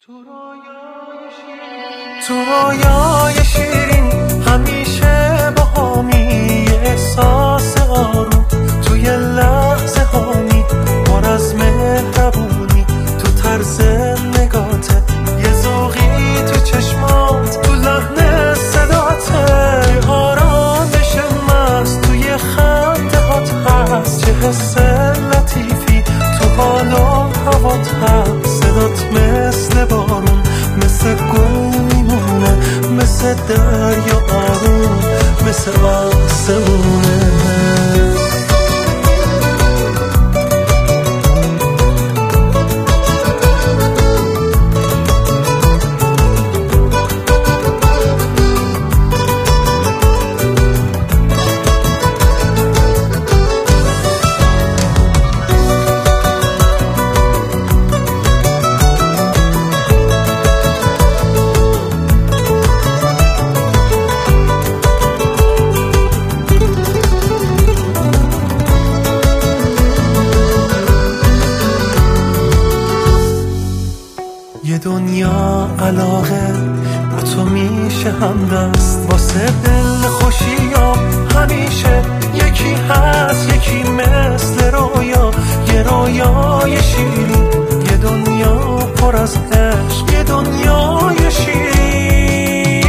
تو رویای شیرین همیشه با همی احساس آروم، توی لحظه همی پر از مهربونی، تو طرز نگاته یه ذوقی، تو چشمات، تو لحن صداته، آرامش مست توی خنده هات هست، چه حس لطیفی تو حال و هوات هست، صدات مثل بارون، مثل گل میمونه، مثل دریا آروم، مثل آسمونه. یه دنیا علاقه با تو میشه همدست، واسه دل خوشیام همیشه یکی هست، یکی مثل رویا، یه رویای شیرین، یه دنیا پر از عشق، یه دنیای شیرین.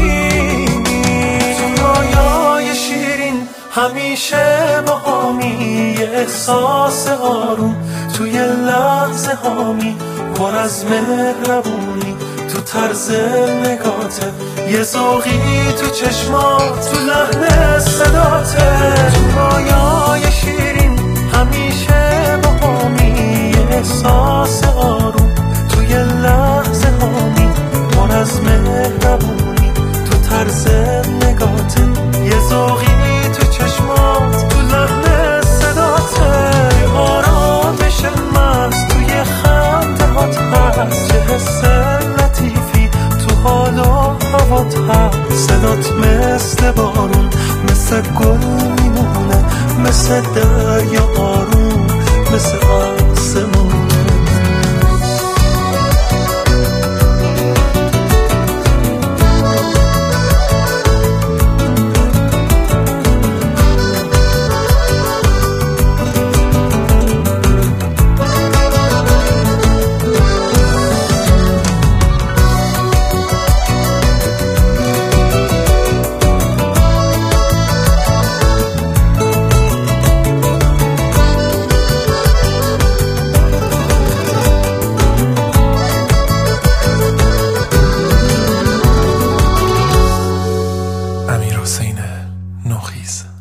تو رویای شیرین همیشه با همی احساس آروم، توی لحظه همی پر از مهربونی، تو طرز نگاته یه ذوقی، تو چشمات، تو لحن صداته، تو رویای شیرین همیشه با همی احساس آروم، توی لحظه همی پر از مهربونی، تو طرز نگاته یه ذوقی، تو چشمات، تو لحن صداته، آرامش مست توی خنده هات هست، چه حس لطیفی تو حال و هوات هست، صدات مثل بارون، مثل گل میمونه، مثل دریا آروم، مثل آسمونه. امیر حسین نوخیز.